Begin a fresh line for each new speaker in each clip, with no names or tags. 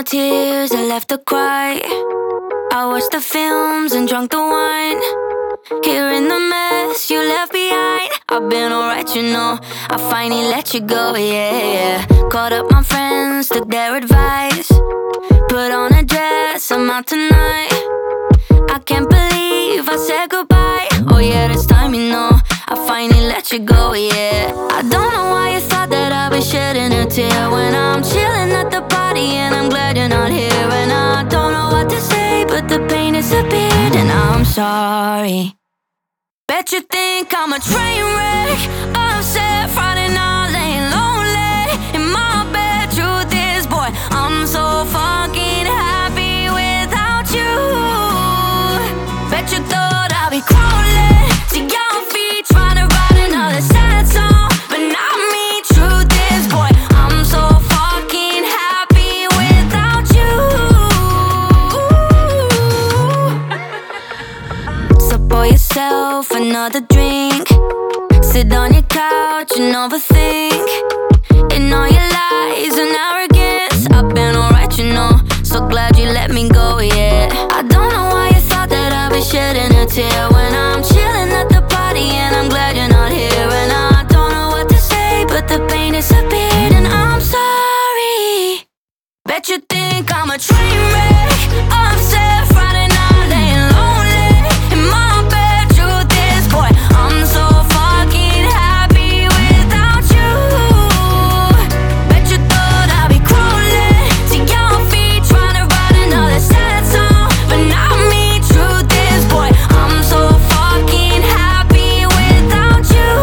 more tears are left to cry. I watched the films and drunk the wine. Here in the mess you left behind. I've been alright, you know. I finally let you go, yeah. Called up my friends, took their advice. Put on a dress, I'm out tonight. I can't believe I said goodbye. Oh yeah, this time, you know, I finally let you go, yeah. I don't know why you thought that I'd be shedding a tear when I'm chilling at the party and I'm glad you're not here. And I don't know what to say, but the pain disappeared and I'm sorry. Bet you think I'm a train wreck, upset Friday night, laying lonely in my bed. Truth is, boy, I'm so fucking happy without you. Bet you thought I'd be crawling to your feet, trying to write another sad song, but not me. Truth is, boy, I'm so fucking happy without you. So pour yourself another drink, sit on your couch and overthink. In all your lies and arrogance, I've been alright, you know. So glad you let me go, yeah. I don't know why you thought that I'd be shedding a tear when I'm chilling at the party and I'm glad you're not here. And I don't know what to say, but the pain disappeared and I'm sorry. Bet you think I'm a train wreck, upset Friday night, laying lonely in my bed. Truth is, boy, I'm so fucking happy without you. Bet you thought I'd be crawling to your feet, trying to write another sad song, but not me. Truth is, boy, I'm so fucking happy without you.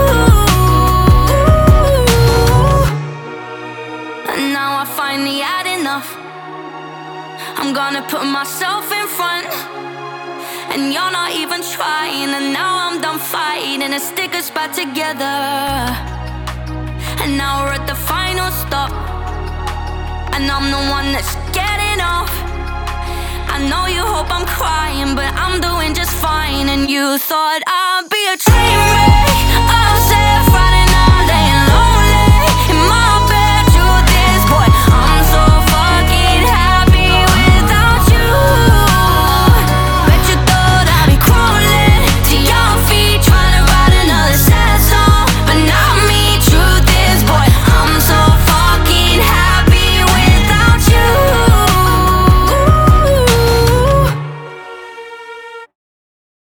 And now I finally had enough. I'm gonna put myself in front, and you're not even trying. And now I'm done fighting and stick us back together. And now we're at the final stop, and I'm the one that's getting off. I know you hope I'm crying, but I'm doing just fine. And you thought